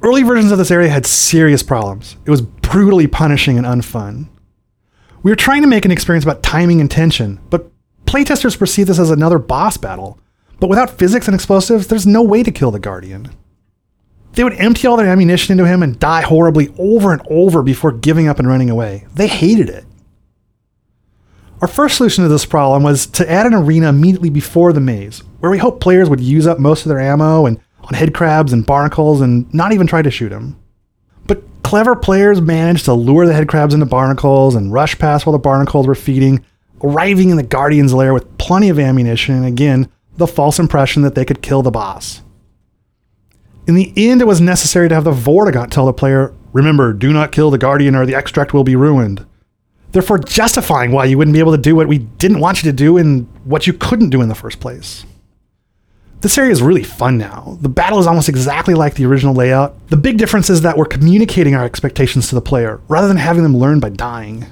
Early versions of this area had serious problems. It was brutally punishing and unfun. We were trying to make an experience about timing and tension, but playtesters perceive this as another boss battle. But without physics and explosives, there's no way to kill the Guardian. They would empty all their ammunition into him and die horribly over and over before giving up and running away. They hated it. Our first solution to this problem was to add an arena immediately before the maze, where we hoped players would use up most of their ammo and on headcrabs and barnacles and not even try to shoot him. But clever players managed to lure the headcrabs into barnacles and rush past while the barnacles were feeding, arriving in the Guardian's lair with plenty of ammunition and again, the false impression that they could kill the boss. In the end, it was necessary to have the Vortigaunt tell the player, "Remember, do not kill the Guardian or the extract will be ruined." Therefore justifying why you wouldn't be able to do what we didn't want you to do and what you couldn't do in the first place. This area is really fun now. The battle is almost exactly like the original layout. The big difference is that we're communicating our expectations to the player, rather than having them learn by dying.